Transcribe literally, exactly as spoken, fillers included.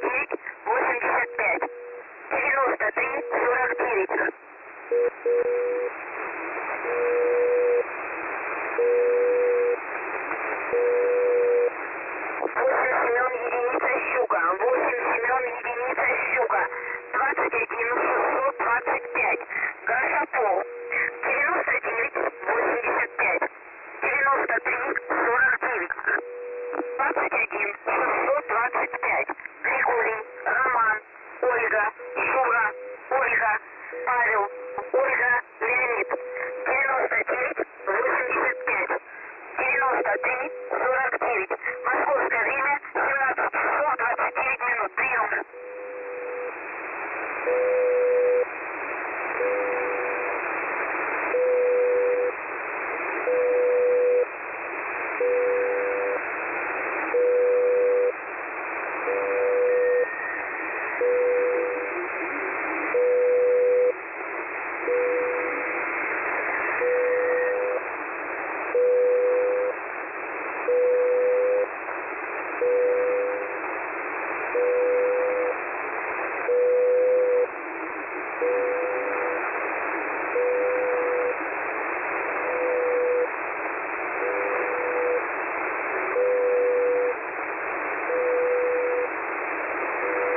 девять восемьдесят пять. девяносто три сорок девять. восемь Семен единица Щука. восемь Семен единица Щука. двадцать один шестьсот двадцать пять. Гашапол. девяносто девять восемьдесят пять. девяносто три сорок девять. двадцать один шестьсот двадцать пять. Григорий, Роман, Ольга, Юра, Ольга, Павел.